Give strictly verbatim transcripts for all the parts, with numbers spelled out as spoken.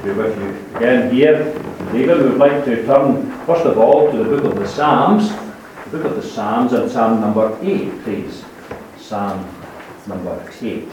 be with you again here. David, we would like to turn first of all to the book of the Psalms, the book of the Psalms and Psalm number eight, please. Psalm number eight.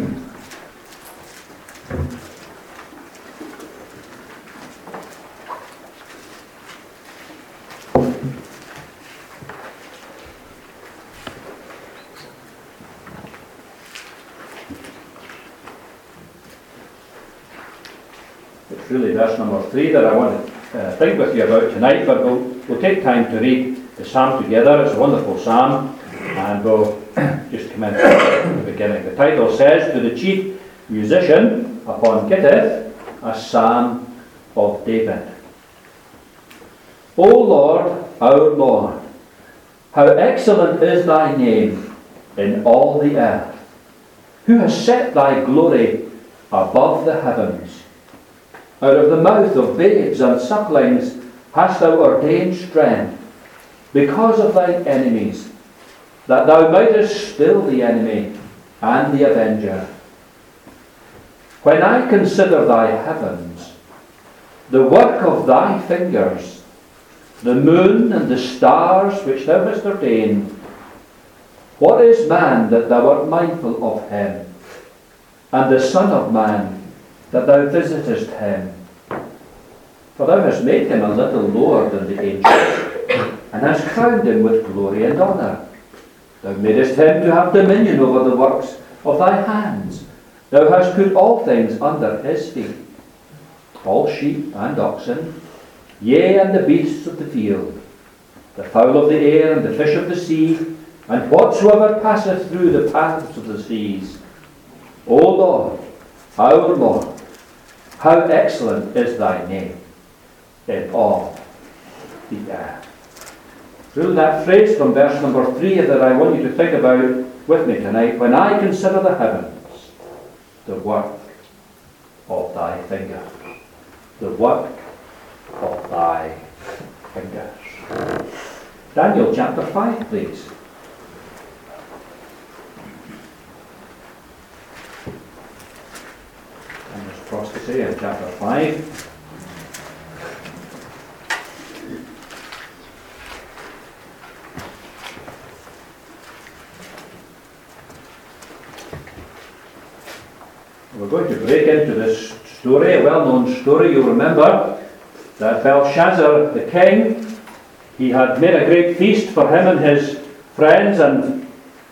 It's really verse number three that I want to uh, think with you about tonight, but we'll, we'll take time to read the psalm together. It's a wonderful psalm, and we'll just commence at the beginning. The title says, "To the chief musician upon Gittith, a psalm of David. O Lord, our Lord, how excellent is thy name in all the earth, who has set thy glory above the heavens. Out of the mouth of babes and sucklings hast thou ordained strength, because of thine enemies, that thou mightest still the enemy and the avenger. When I consider thy heavens, the work of thy fingers, the moon and the stars which thou hast ordained, what is man that thou art mindful of him, and the Son of Man that thou visitest him? For thou hast made him a little lower than the angels, and hast crowned him with glory and honour. Thou madest him to have dominion over the works of thy hands. Thou hast put all things under his feet, all sheep and oxen, yea, and the beasts of the field, the fowl of the air, and the fish of the sea, and whatsoever passeth through the paths of the seas. O Lord, our Lord, how excellent is thy name in all the earth." Really, that phrase from verse number three that I want you to think about with me tonight. When I consider the heavens, the work of thy fingers. The work of thy fingers. Daniel chapter five, please. Daniel's prophecy in chapter five. We're going to break into this story, a well-known story. You'll remember that Belshazzar, the king, he had made a great feast for him and his friends, and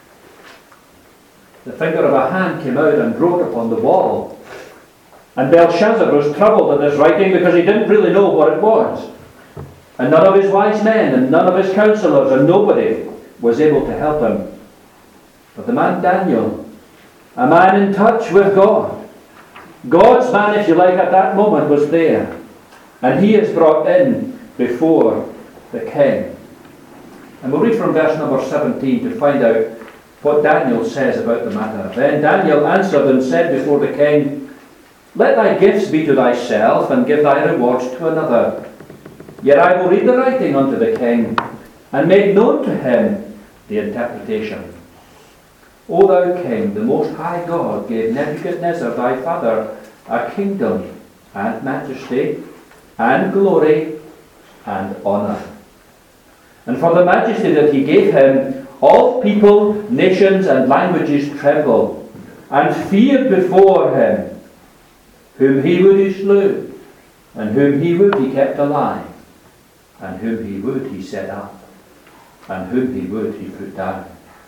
the finger of a hand came out and wrote upon the wall. And Belshazzar was troubled at this writing because he didn't really know what it was. And none of his wise men and none of his counselors and nobody was able to help him. But the man Daniel, a man in touch with God, God's man, if you like, at that moment was there. And he is brought in before the king. And we'll read from verse number seventeen to find out what Daniel says about the matter. "Then Daniel answered and said before the king, Let thy gifts be to thyself, and give thy rewards to another. Yet I will read the writing unto the king, and make known to him the interpretation. O thou king, the most high God gave Nebuchadnezzar thy father a kingdom, and majesty, and glory, and honour. And for the majesty that he gave him, all people, nations, and languages trembled, and feared before him. Whom he would he slew, and whom he would he kept alive, and whom he would he set up, and whom he would he put down.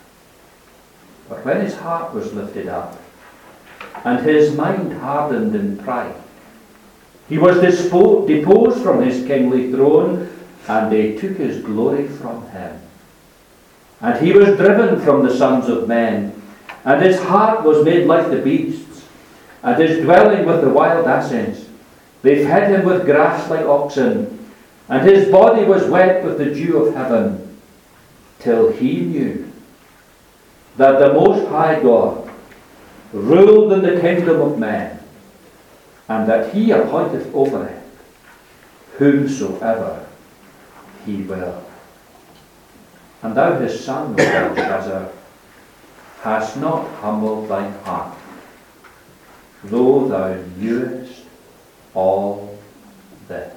But when his heart was lifted up, and his mind hardened in pride, he was dispo- deposed from his kingly throne, and they took his glory from him. And he was driven from the sons of men, and his heart was made like the beasts, and his dwelling with the wild asses. They fed him with grass like oxen, and his body was wet with the dew of heaven, till he knew that the Most High God ruled in the kingdom of men, and that he appointeth over it whomsoever he will. And thou, his son, O Belshazzar, hast not humbled thine heart, though thou knewest all this.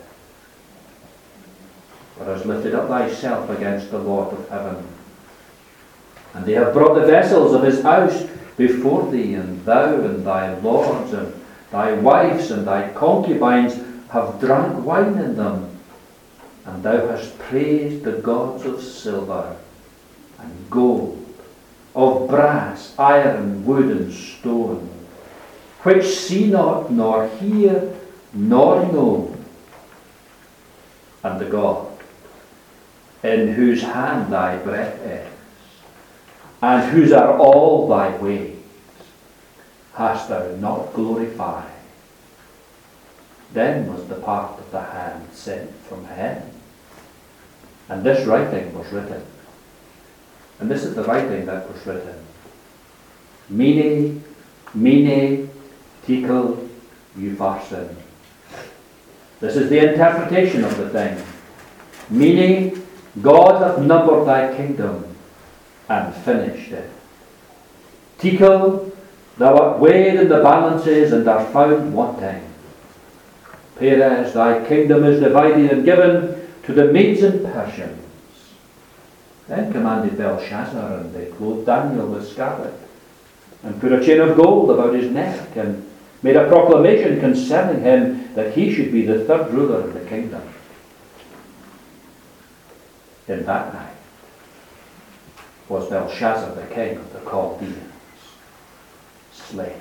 For hast lifted up thyself against the Lord of heaven, and they have brought the vessels of his house before thee, and thou and thy lords and thy wives and thy concubines have drunk wine in them, and thou hast praised the gods of silver and gold, of brass, iron, wood, and stone, which see not, nor hear, nor know, and the God in whose hand thy breath is, and whose are all thy ways, hast thou not glorified? Then was the part of the hand sent from heaven, and this writing was written. And this is the writing that was written. Mene, mene, tekel, upharsin. This is the interpretation of the thing. Mene, God hath numbered thy kingdom and finished it. Tekel, thou art weighed in the balances and art found wanting. Peres, thy kingdom is divided and given to the Medes and Persians. Then commanded Belshazzar, and they clothed Daniel with scarlet, and put a chain of gold about his neck, and made a proclamation concerning him that he should be the third ruler of the kingdom. In that night was Belshazzar the king of the Chaldeans slain.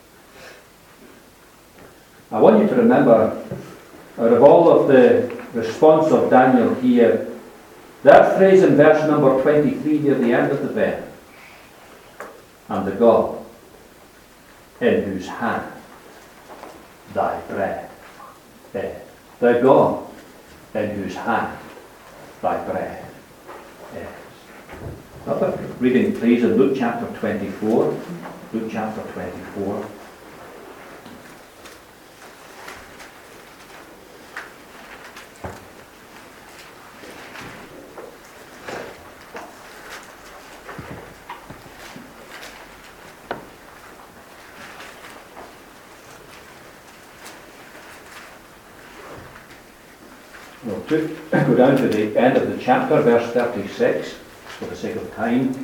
I want you to remember, out of all of the response of Daniel here, that phrase in verse number twenty-three near the end of the verse, and the God in whose hand thy breath is. The God in whose hand thy breath is. Another reading please in Luke chapter twenty-four. Luke chapter twenty-four. We'll to, go down to the end of the chapter, verse thirty-six, for the sake of time.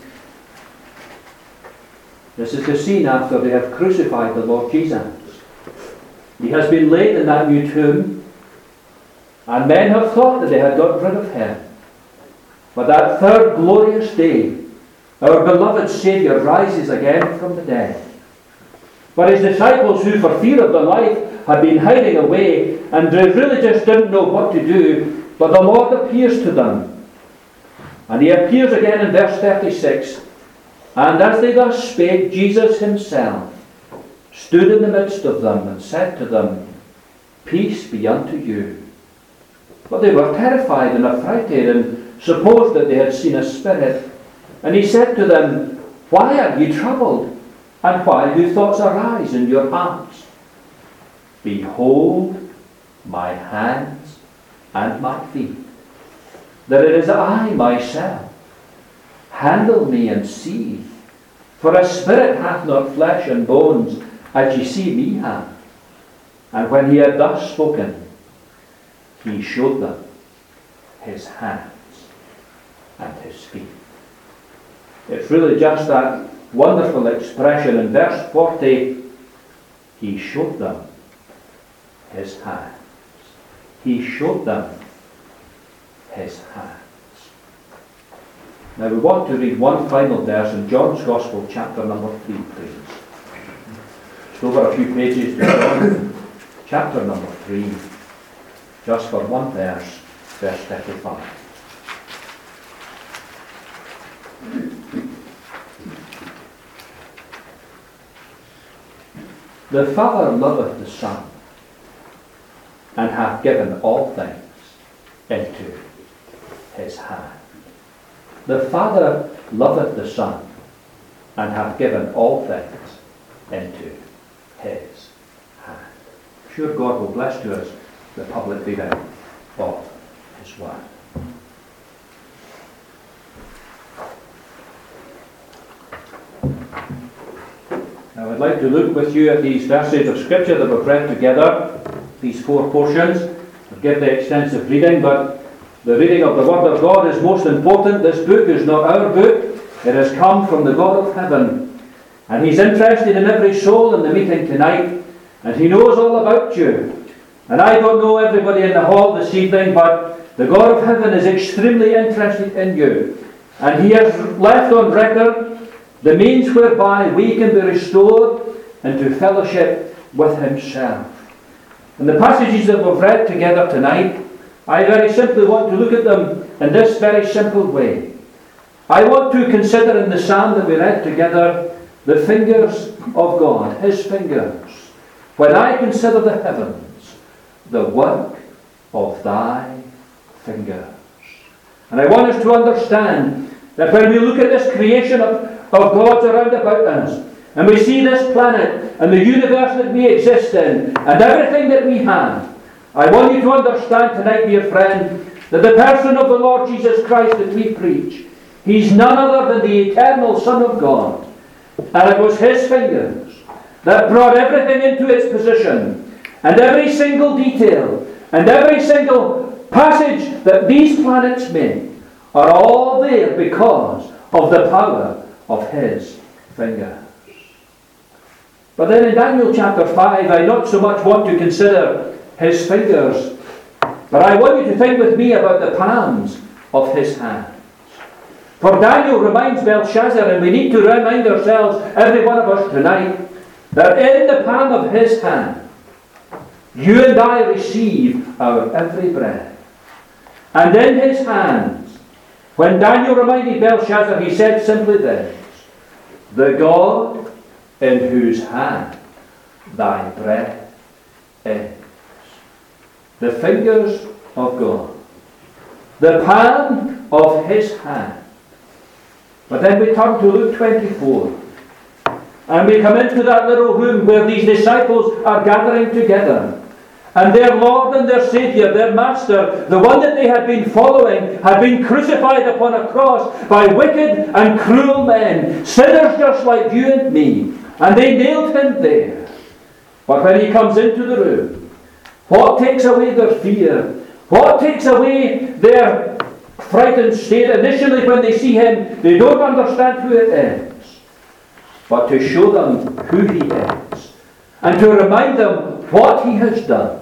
This is the scene after they have crucified the Lord Jesus. He has been laid in that new tomb, and men have thought that they had got rid of him. But that third glorious day, our beloved Saviour rises again from the dead. But his disciples, who for fear of their life had been hiding away, and they really just didn't know what to do, but the Lord appears to them. And he appears again in verse thirty-six. And as they thus spake, Jesus himself stood in the midst of them and said to them, Peace be unto you. But they were terrified and affrighted, and supposed that they had seen a spirit. And he said to them, Why are ye troubled? And why do thoughts arise in your hearts? Behold my hands and my feet, that it is I myself. Handle me and see, for a spirit hath not flesh and bones, as ye see me have. And when he had thus spoken, he showed them his hands and his feet. It's really just that wonderful expression in verse forty. He showed them his hands. He showed them his hands. Now we want to read one final verse in John's Gospel, chapter number three, please. Just over a few pages to John, chapter number three, just for one verse, verse thirty-five. The Father loveth the Son, and hath given all things into his hand. The Father loveth the Son, and hath given all things into his hand. Sure, God will bless to us the public reading of his word. Now I'd like to look with you at these verses of Scripture that we've read together these four portions. I'll give the extensive reading, but the reading of the Word of God is most important. This book is not our book. It has come from the God of heaven. And He's interested in every soul in the meeting tonight. And He knows all about you. And I don't know everybody in the hall this evening, but the God of heaven is extremely interested in you. And He has left on record the means whereby we can be restored into fellowship with Himself. And the passages that we've read together tonight, I very simply want to look at them in this very simple way. I want to consider in the psalm that we read together the fingers of God, His fingers. When I consider the heavens, the work of Thy fingers. And I want us to understand that when we look at this creation of, of God's around about us, and we see this planet and the universe that we exist in, and everything that we have, I want you to understand tonight, dear friend, that the person of the Lord Jesus Christ that we preach, He's none other than the eternal Son of God. And it was His fingers that brought everything into its position, and every single detail, and every single passage that these planets make are all there because of the power of His fingers. But then in Daniel chapter five, I not so much want to consider His fingers, but I want you to think with me about the palms of His hands. For Daniel reminds Belshazzar, and we need to remind ourselves, every one of us tonight, that in the palm of His hand, you and I receive our every breath. And in His hands, when Daniel reminded Belshazzar, he said simply this: the God in whose hand thy breath is. The fingers of God. The palm of His hand. But then we turn to Luke twenty-four. And we come into that little room where these disciples are gathering together. And their Lord and their Saviour, their Master, the one that they had been following, had been crucified upon a cross by wicked and cruel men, sinners just like you and me. And they nailed Him there. But when He comes into the room, what takes away their fear? What takes away their frightened state? Initially when they see Him, they don't understand who it is. But to show them who He is, and to remind them what He has done,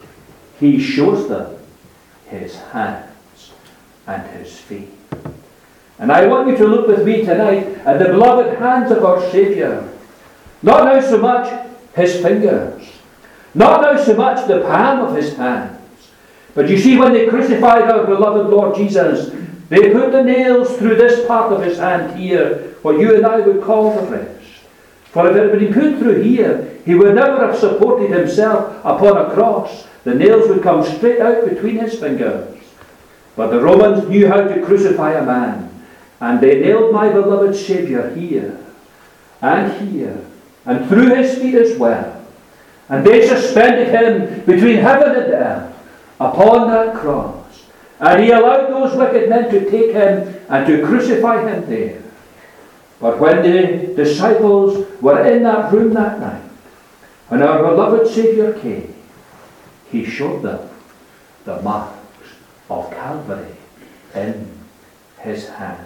He shows them His hands and His feet. And I want you to look with me tonight at the beloved hands of our Saviour. Not now so much His fingers, not now so much the palm of His hands, but you see, when they crucified our beloved Lord Jesus, they put the nails through this part of His hand here, what you and I would call the wrist. For if it had been put through here, He would never have supported Himself upon a cross. The nails would come straight out between His fingers. But the Romans knew how to crucify a man, and they nailed my beloved Saviour here, and here, and through His feet as well. And they suspended Him between heaven and earth upon that cross. And He allowed those wicked men to take Him and to crucify Him there. But when the disciples were in that room that night, when our beloved Saviour came, He showed them the marks of Calvary in His hands.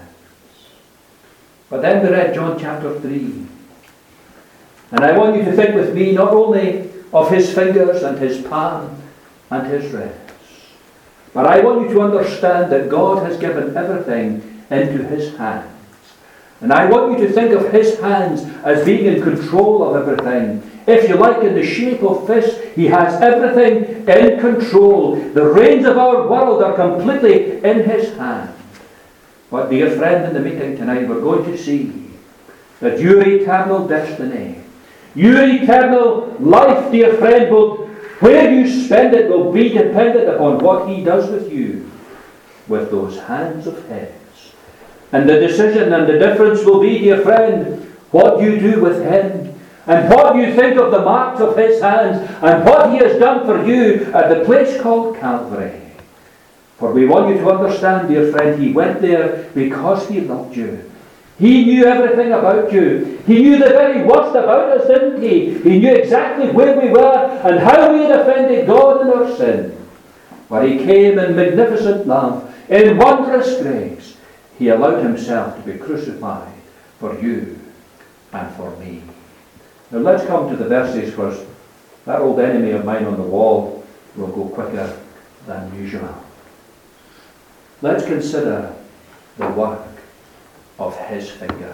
But then we read John chapter three. And I want you to think with me not only of His fingers and His palm and His wrists, but I want you to understand that God has given everything into His hands. And I want you to think of His hands as being in control of everything. If you like, in the shape of fist, He has everything in control. The reins of our world are completely in His hand. But dear friend, in the meeting tonight, we're going to see that your eternal destiny, your eternal life, dear friend, will, where you spend it, will be dependent upon what He does with you, with those hands of His. And the decision and the difference will be, dear friend, what you do with Him, and what you think of the marks of His hands, and what He has done for you at the place called Calvary. For we want you to understand, dear friend, He went there because He loved you. He knew everything about you. He knew the very worst about us, didn't He? He knew exactly where we were and how we had offended God our sin, where he came in magnificent love, in wondrous grace, he allowed himself to be crucified for you and for me. Now let's come to the verses, because that old enemy of mine on the wall will go quicker than usual. Let's consider the work of his fingers.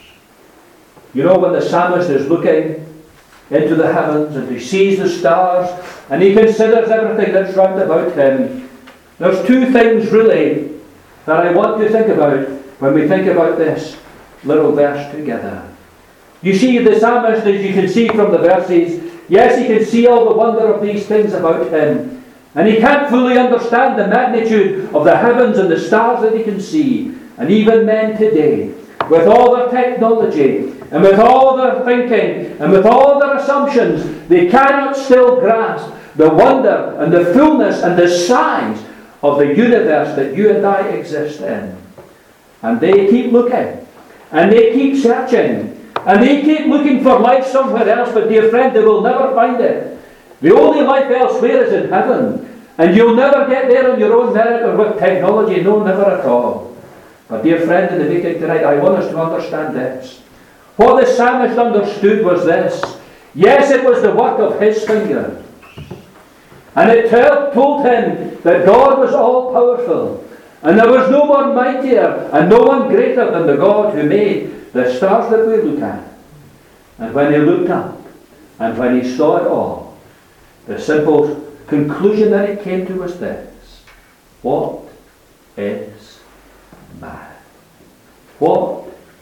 You know, when the psalmist is looking into the heavens and he sees the stars and he considers everything that's round about him, there's two things really that I want to think about when we think about this little verse together. You see, the psalmist, as you can see from the verses, yes, he can see all the wonder of these things about him, and he can't fully understand the magnitude of the heavens and the stars that he can see. And even men today, with all their technology and with all their thinking and with all their assumptions, they cannot still grasp the wonder and the fullness and the size of the universe that you and I exist in. And they keep looking, and they keep searching, and they keep looking for life somewhere else, but dear friend, they will never find it. The only life elsewhere is in heaven, and you'll never get there on your own merit or with technology. No, never at all. But dear friend, in the meeting tonight, I want us to understand this. What the psalmist understood was this. Yes, it was the work of his fingers. And it told him that God was all-powerful, and there was no one mightier and no one greater than the God who made the stars that we look at. And when he looked up, and when he saw it all, the simple conclusion that it came to was this: what is man? What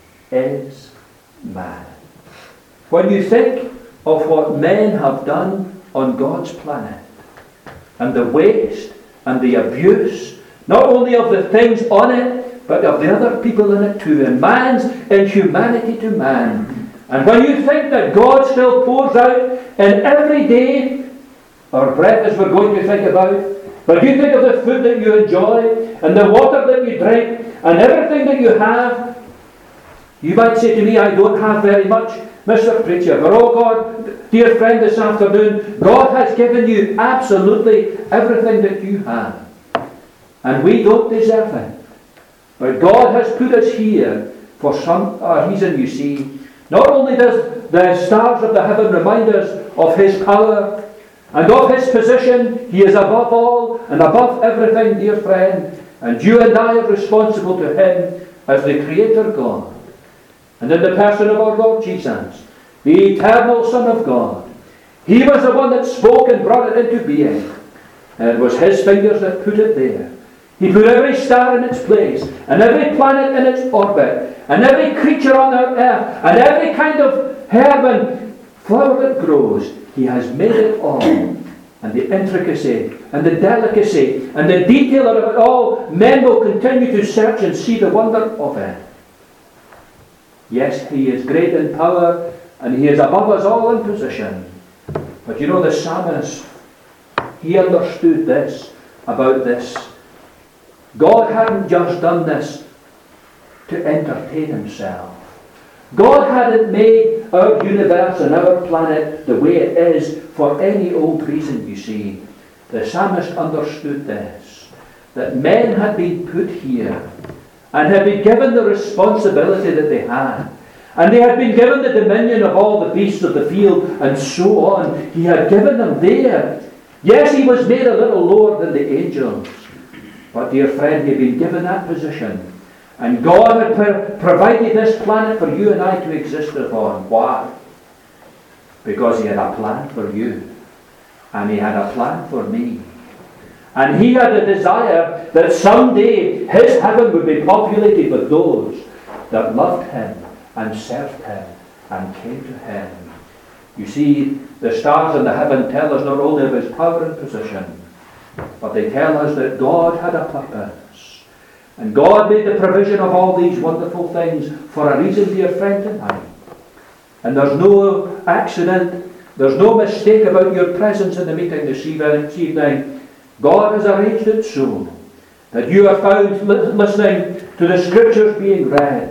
is man? When you think of what men have done on God's planet, and the waste and the abuse, not only of the things on it, but of the other people in it too, and man's inhumanity to man. And when you think that God still pours out in every day our breath, as we're going to think about, but you think of the food that you enjoy, and the water that you drink, and everything that you have, you might say to me, I don't have very much, Mister Preacher, but oh God, dear friend, this afternoon, God has given you absolutely everything that you have. And we don't deserve it. But God has put us here for some uh, reason, you see. Not only does the stars of the heaven remind us of his power and of his position, he is above all and above everything, dear friend, and you and I are responsible to him as the Creator God. And in the person of our Lord Jesus, the eternal Son of God, he was the one that spoke and brought it into being. And it was his fingers that put it there. He put every star in its place, and every planet in its orbit, and every creature on our earth, and every kind of herb and flower that grows. He has made it all. And the intricacy, and the delicacy, and the detail of it all, men will continue to search and see the wonder of it. Yes, he is great in power, and he is above us all in position. But you know, the psalmist, he understood this, about this. God hadn't just done this to entertain himself. God hadn't made our universe and our planet the way it is for any old reason, you see. The psalmist understood this, that men had been put here and had been given the responsibility that they had. And they had been given the dominion of all the beasts of the field and so on. He had given them there. Yes, he was made a little lower than the angels. But dear friend, he had been given that position. And God had pro- provided this planet for you and I to exist upon. Why? Because he had a plan for you. And he had a plan for me. And he had a desire that someday his heaven would be populated with those that loved him and served him and came to him. You see, the stars in the heaven tell us not only of his power and position, but they tell us that God had a purpose. And God made the provision of all these wonderful things for a reason, dear friend, tonight. And there's no accident, there's no mistake about your presence in the meeting this evening. God has arranged it so that you are found li- listening to the scriptures being read,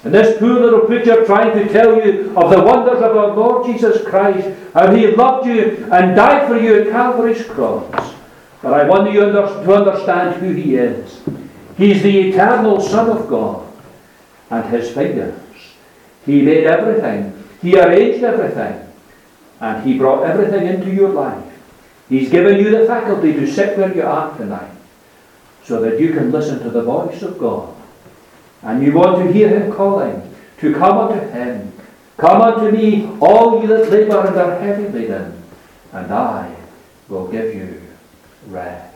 And this poor little preacher trying to tell you of the wonders of our Lord Jesus Christ, how He loved you and died for you at Calvary's cross. But I want you under, to understand who He is. He's the eternal Son of God. And His fingers, He made everything. He arranged everything. And He brought everything into your life. He's given you the faculty to sit where you are tonight, so that you can listen to the voice of God. And you want to hear Him calling, to come unto Him. Come unto me, all ye that labour and are heavy laden, and I will give you rest.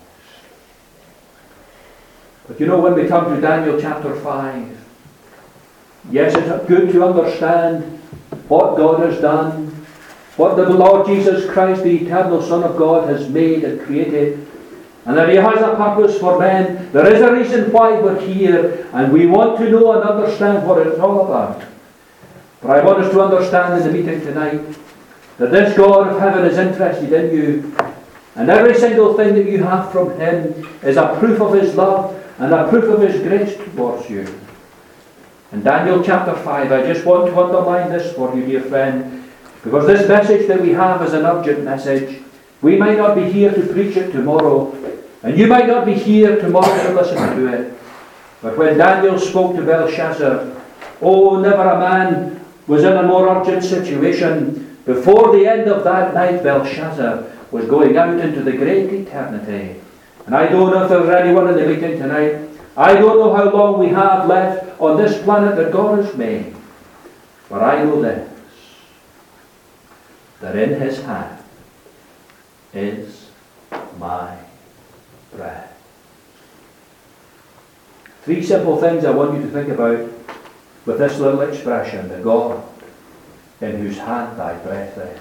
But you know, when we come to Daniel chapter five, yes, it's good to understand what God has done, what the Lord Jesus Christ, the eternal Son of God, has made and created, and that He has a purpose for men. There is a reason why we're here, and we want to know and understand what it's all about. But I want us to understand in the meeting tonight that this God of heaven is interested in you, and every single thing that you have from Him is a proof of His love and a proof of His grace towards you. In Daniel chapter five, I just want to underline this for you, dear friend, because this message that we have is an urgent message. We might not be here to preach it tomorrow, and you might not be here tomorrow to listen to it. But when Daniel spoke to Belshazzar, oh, never a man was in a more urgent situation. Before the end of that night, Belshazzar was going out into the great eternity. And I don't know if there's anyone in the meeting tonight. I don't know how long we have left on this planet that God has made. But I know this, that in His hand is my breath. Three simple things I want you to think about with this little expression, the God in whose hand thy breath is.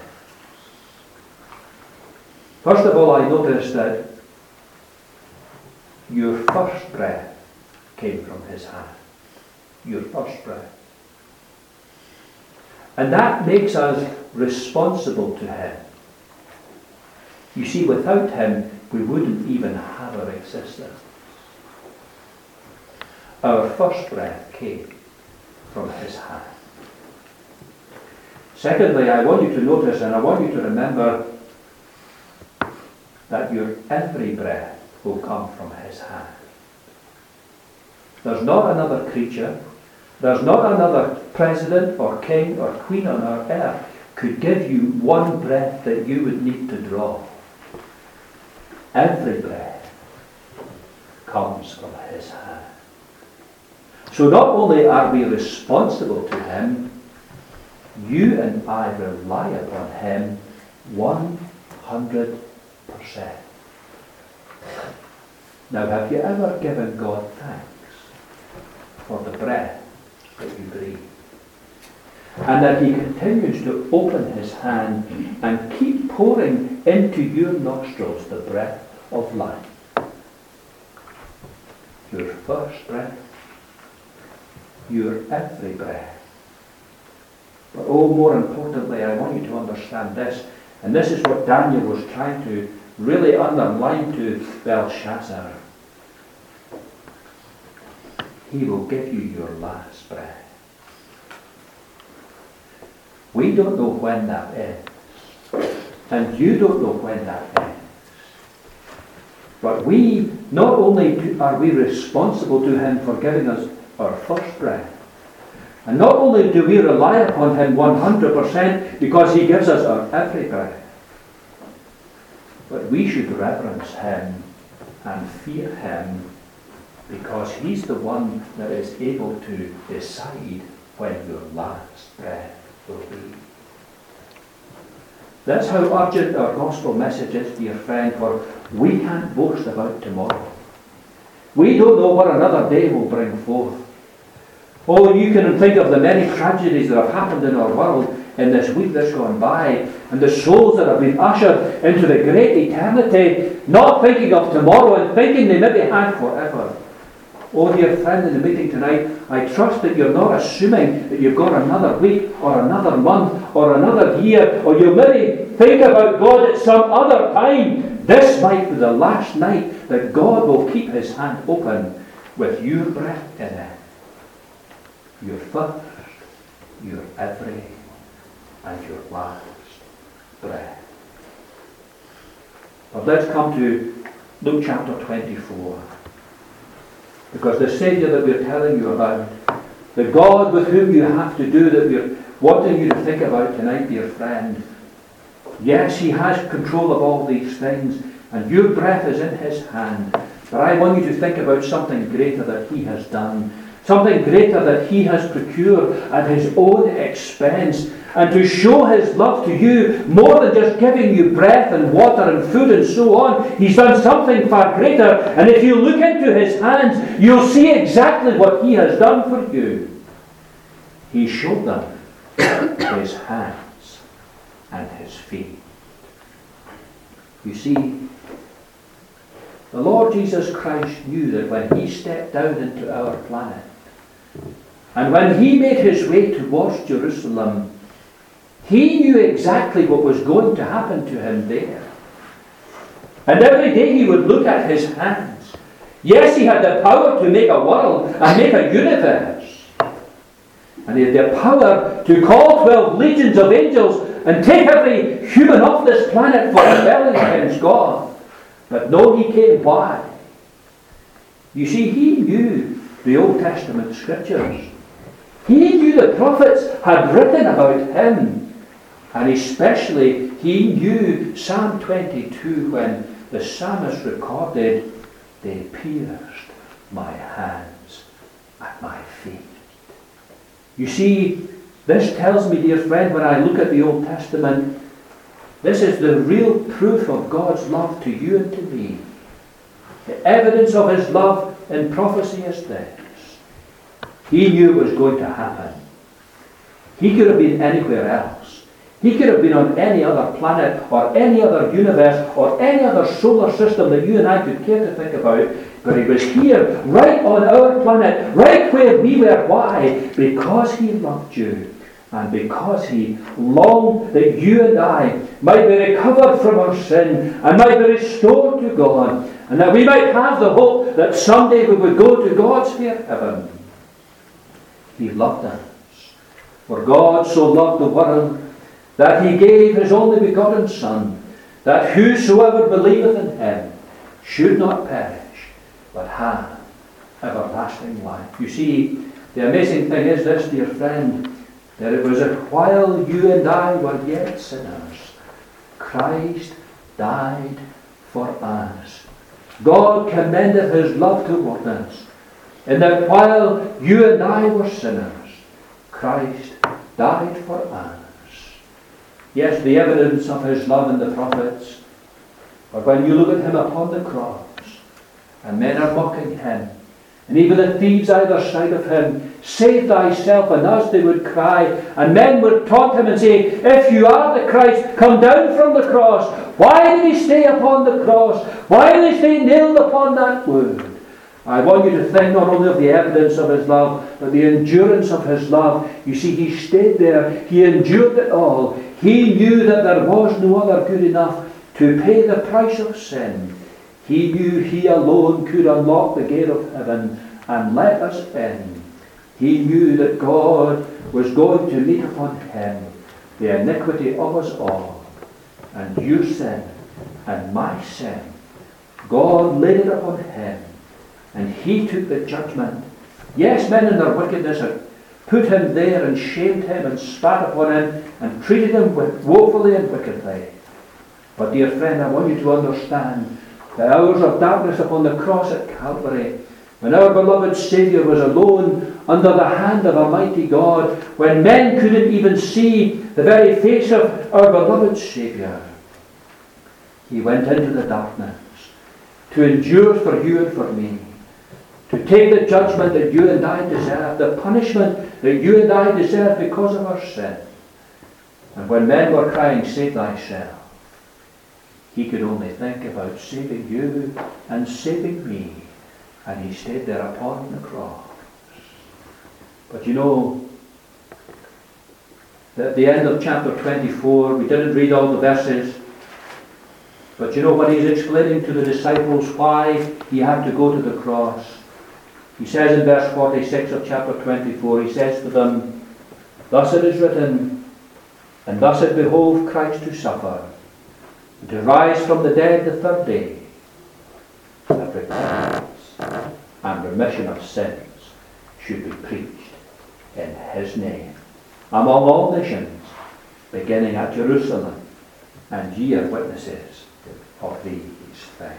First of all, I noticed that your first breath came from His hand. Your first breath. And that makes us responsible to Him. You see, without Him, we wouldn't even have our existence. Our first breath came from His hand. Secondly, I want you to notice and I want you to remember that your every breath will come from His hand. There's not another creature, there's not another president or king or queen on our earth could give you one breath that you would need to draw. Every breath comes from His hand. So not only are we responsible to Him, you and I rely upon Him one hundred percent. Now, have you ever given God thanks for the breath that you breathe? And that He continues to open His hand and keep pouring into your nostrils the breath of life. Your first breath, your every breath. But oh, more importantly, I want you to understand this, and this is what Daniel was trying to really underline to Belshazzar. He will give you your last breath. We don't know when that is, and you don't know when that is. But we, not only do, are we responsible to Him for giving us our first breath, and not only do we rely upon Him one hundred percent because He gives us our every breath, but we should reverence Him and fear Him because He's the one that is able to decide when your last breath will be. That's how urgent our gospel message is, dear friend, for we can't boast about tomorrow. We don't know what another day will bring forth. Oh, you can think of the many tragedies that have happened in our world in this week that's gone by, and the souls that have been ushered into the great eternity, not thinking of tomorrow and thinking they maybe had forever. Oh, dear friend, in the meeting tonight, I trust that you're not assuming that you've got another week or another month or another year, or you maybe think about God at some other time. This might be the last night that God will keep His hand open with your breath in it. your first, your every, and your last breath. But let's come to Luke chapter twenty-four. Because the Saviour that we're telling you about, the God with whom you have to do, that we're wanting you to think about tonight, dear friend, yes, He has control of all these things, and your breath is in His hand. But I want you to think about something greater that He has done, something greater that He has procured at His own expense, and to show His love to you more than just giving you breath and water and food and so on. He's done something far greater, and if you look into His hands, you'll see exactly what He has done for you. He showed them His hands and His feet. You see, the Lord Jesus Christ knew that when He stepped down into our planet, and when He made His way towards Jerusalem, He knew exactly what was going to happen to Him there. And every day He would look at His hands. Yes, He had the power to make a world and make a universe. And He had the power to call twelve legions of angels and take every human off this planet for rebelling against God. But no, He came. Why? You see, He knew the Old Testament scriptures. He knew the prophets had written about Him. And especially, He knew Psalm twenty-two when the psalmist recorded, "They pierced my hands and my feet." You see, this tells me, dear friend, when I look at the Old Testament, this is the real proof of God's love to you and to me. The evidence of His love in prophecy is this. He knew it was going to happen. He could have been anywhere else. He could have been on any other planet or any other universe or any other solar system that you and I could care to think about. But He was here, right on our planet, right where we were. Why? Because He loved you. And because He longed that you and I might be recovered from our sin and might be restored to God. And that we might have the hope that someday we would go to God's fair heaven. He loved us. For God so loved the world that He gave His only begotten Son, that whosoever believeth in Him should not perish, but have everlasting life. You see, the amazing thing is this, dear friend, that it was while you and I were yet sinners, Christ died for us. God commended His love toward us, and that while you and I were sinners, Christ died for us. Yes, the evidence of His love in the prophets, but when you look at Him upon the cross, and men are mocking Him, and even the thieves either side of Him, "Save thyself," and as they would cry, and men would taunt Him and say, "If you are the Christ, come down from the cross." Why did He stay upon the cross? Why did He stay nailed upon that wood? I want you to think not only of the evidence of His love, but the endurance of His love. You see, He stayed there. He endured it all. He knew that there was no other good enough to pay the price of sin. He knew He alone could unlock the gate of heaven and let us in. He knew that God was going to meet upon Him the iniquity of us all, and your sin and my sin. God laid it upon Him, and He took the judgment. Yes, men in their wickedness had put Him there and shamed Him and spat upon Him and treated Him woefully and wickedly. But dear friend, I want you to understand the hours of darkness upon the cross at Calvary, when our beloved Saviour was alone under the hand of a mighty God, when men couldn't even see the very face of our beloved Saviour, He went into the darkness to endure for you and for me, to take the judgment that you and I deserve, the punishment that you and I deserve because of our sin. And when men were crying, "Save thyself," He could only think about saving you and saving me. And He stayed there upon the cross. But you know, at the end of chapter twenty-four, we didn't read all the verses, but you know what He's explaining to the disciples why He had to go to the cross. He says in verse forty-six of chapter twenty-four, he says to them, "Thus it is written, and thus it behoved Christ to suffer, and to rise from the dead the third day, that repentance and remission of sins should be preached in his name among all nations, beginning at Jerusalem, and ye are witnesses of these things."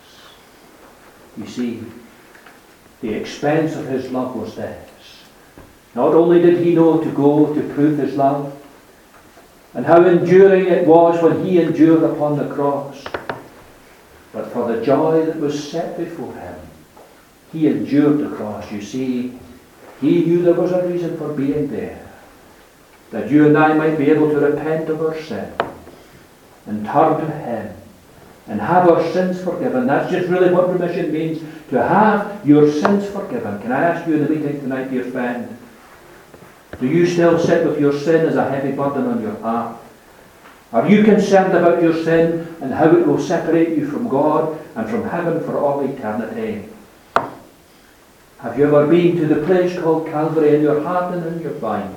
You see, the expense of his love was this. Not only did he know to go to prove his love, and how enduring it was when he endured upon the cross, but for the joy that was set before him, he endured the cross. You see, he knew there was a reason for being there, that you and I might be able to repent of our sin and turn to him and have our sins forgiven. That's just really what remission means, to have your sins forgiven. Can I ask you in the meeting tonight, dear friend, do you still sit with your sin as a heavy burden on your heart? Are you concerned about your sin and how it will separate you from God and from heaven for all eternity? Have you ever been to the place called Calvary in your heart and in your mind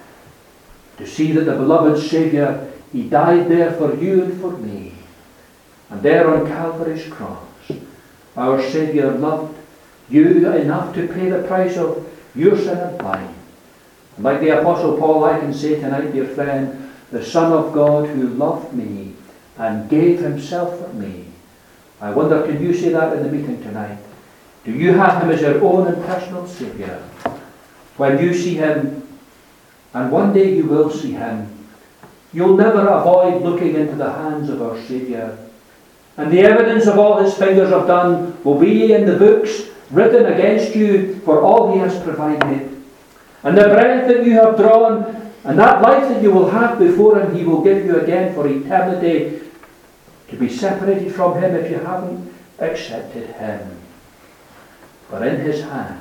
to see that the beloved Saviour, he died there for you and for me? And there on Calvary's cross, our Saviour loved you enough to pay the price of your sin and mine. And like the Apostle Paul, I can say tonight, dear friend, the Son of God who loved me and gave himself for me. I wonder, can you say that in the meeting tonight? Do you have him as your own and personal Saviour? When you see him, and one day you will see him, you'll never avoid looking into the hands of our Saviour. And the evidence of all his fingers have done will be in the books written against you for all he has provided. And the breath that you have drawn, and that life that you will have before him, he will give you again for eternity, to be separated from him if you haven't accepted him. But in his hands,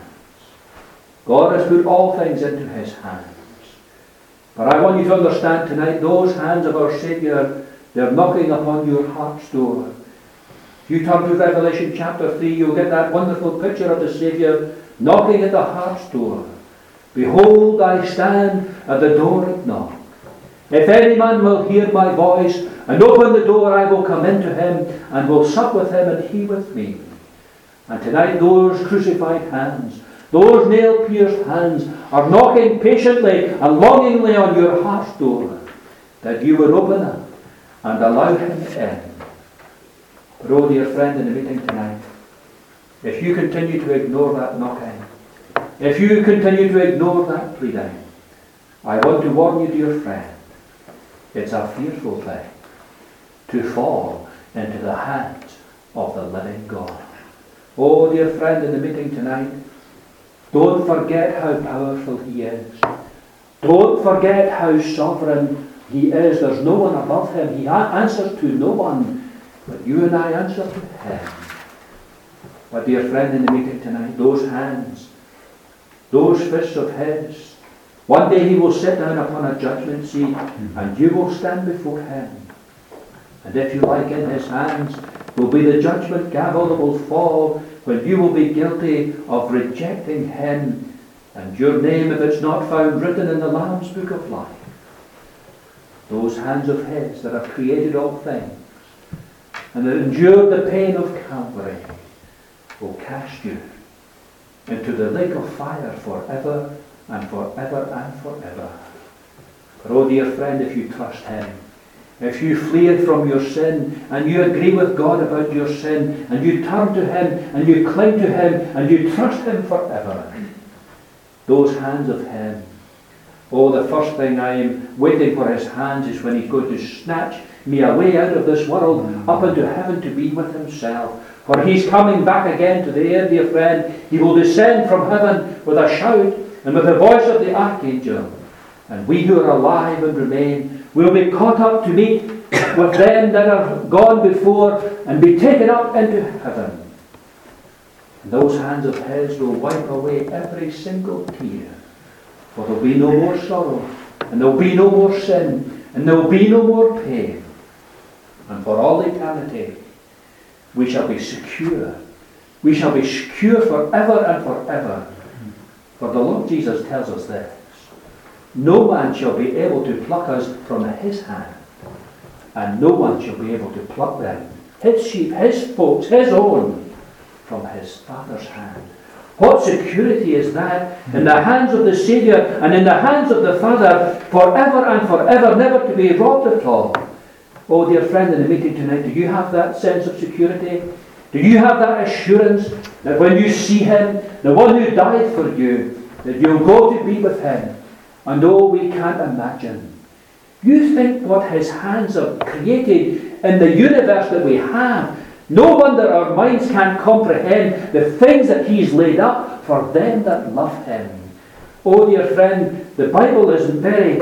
God has put all things into his hands. But I want you to understand tonight, those hands of our Saviour, they're knocking upon your heart's door. If you turn to Revelation chapter three, you'll get that wonderful picture of the Saviour knocking at the heart's door. "Behold, I stand at the door and knock. If any man will hear my voice and open the door, I will come into him and will sup with him and he with me." And tonight those crucified hands, those nail-pierced hands, are knocking patiently and longingly on your heart's door, that you would open it and allow him in. But oh, dear friend in the meeting tonight, if you continue to ignore that knocking, if you continue to ignore that pleading, I want to warn you, dear friend, it's a fearful thing to fall into the hands of the living God. Oh, dear friend in the meeting tonight, don't forget how powerful he is. Don't forget how sovereign he is. There's no one above him. He answers to no one, but you and I answer to him. But dear friend in the meeting tonight, those hands, those fists of his, one day he will sit down upon a judgment seat and you will stand before him. And if you like, in his hands will be the judgment gavel that will fall when you will be guilty of rejecting him, and your name, if it's not found written in the Lamb's book of life. Those hands of his that have created all things and that endured the pain of Calvary will cast you into the lake of fire forever and forever and forever. But oh, dear friend, if you trust him, if you flee from your sin and you agree with God about your sin and you turn to him and you cling to him and you trust him forever, those hands of him, oh, the first thing I am waiting for his hands is when he's going to snatch me away out of this world up into heaven to be with himself. For he's coming back again to the air, dear friend. He will descend from heaven with a shout and with the voice of the archangel. And we who are alive and remain will be caught up to meet with them that are gone before and be taken up into heaven. And those hands of his will wipe away every single tear. For there will be no more sorrow, and there will be no more sin, and there will be no more pain. And for all eternity, we shall be secure We shall be secure forever and forever. For the Lord Jesus tells us this. No man shall be able to pluck us from his hand, and no one shall be able to pluck them, his sheep, his folks, his own, from his Father's hand. What security is that? In the hands of the Saviour and in the hands of the Father, forever and forever, never to be robbed at all. Oh, dear friend, in the meeting tonight, do you have that sense of security? Do you have that assurance that when you see him, the one who died for you, that you'll go to be with him? And oh, we can't imagine. You think what his hands have created in the universe that we have. No wonder our minds can't comprehend the things that he's laid up for them that love him. Oh, dear friend, the Bible isn't very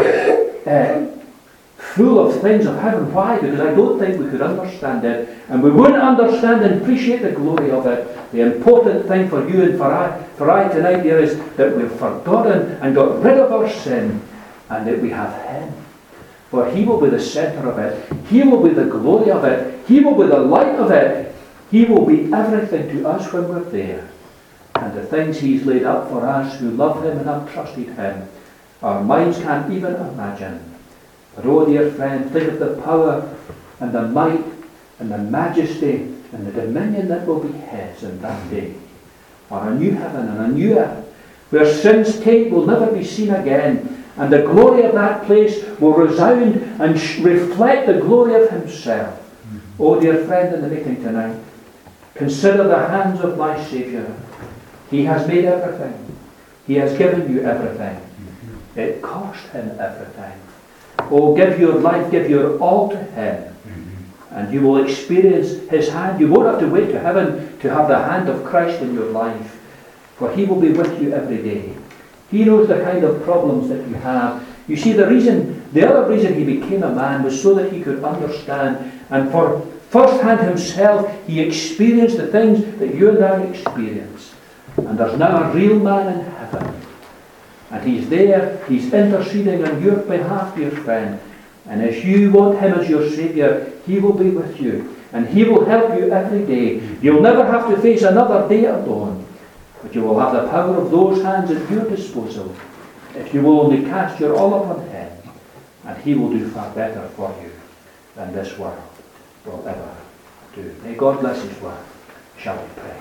uh, full of things of heaven. Why? Because I don't think we could understand it. And we wouldn't understand and appreciate the glory of it. The important thing for you and for I, for I tonight, dear, is that we've forgotten and got rid of our sin, and that we have him. For he will be the centre of it. He will be the glory of it. He will be the light of it. He will be everything to us when we're there. And the things he's laid up for us who love him and have trusted him, our minds can't even imagine. But oh, dear friend, think of the power and the might and the majesty and the dominion that will be his in that day. On a new heaven and a new earth, where sin's taint will never be seen again, and the glory of that place will resound and sh- reflect the glory of himself. Mm-hmm. Oh, dear friend in the meeting tonight, consider the hands of my Saviour. He has made everything. He has given you everything. Mm-hmm. It cost him everything. Oh, give your life, give your all to him, mm-hmm. and you will experience his hand. You won't have to wait to heaven to have the hand of Christ in your life, for he will be with you every day. He knows the kind of problems that you have. You see, the reason, the other reason he became a man was so that he could understand, and for first hand himself, he experienced the things that you and I experience. And there's now a real man in heaven. And he's there, he's interceding on your behalf, dear friend. And as you want him as your Saviour, he will be with you. And he will help you every day. You'll never have to face another day alone. But you will have the power of those hands at your disposal if you will only cast your all upon him. And he will do far better for you than this world will ever do. May God bless his word. Shall we pray?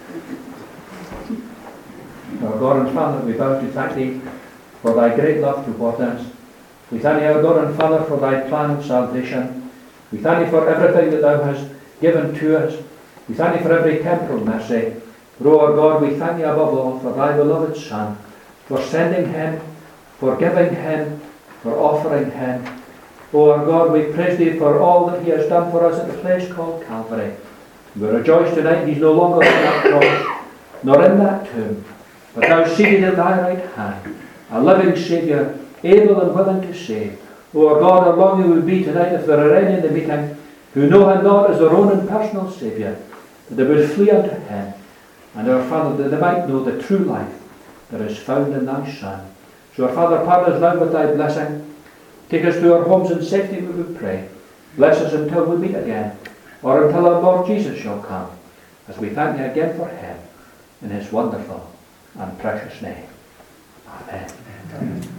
Our God and Father, we bow to thank thee for thy great love toward us. We thank thee, our God and Father, for thy plan of salvation. We thank thee for everything that thou hast given to us. We thank thee for every temporal mercy. For, our God, we thank thee above all for thy beloved Son, for sending him, for giving him, for offering him. O our God, we praise thee for all that he has done for us at the place called Calvary. We rejoice tonight he's no longer on that cross, nor in that tomb, but thou seated in thy right hand, a living Saviour, able and willing to save. O our God, how long it would be tonight if there are any in the meeting who know him not as their own and personal Saviour, that they would flee unto him. And our Father, that they might know the true life that is found in thy Son. So our Father, pardon us now with thy blessing. Take us to our homes in safety, we would pray. Bless us until we meet again, or until our Lord Jesus shall come, as we thank thee again for him, in his wonderful and precious name. Amen. Amen.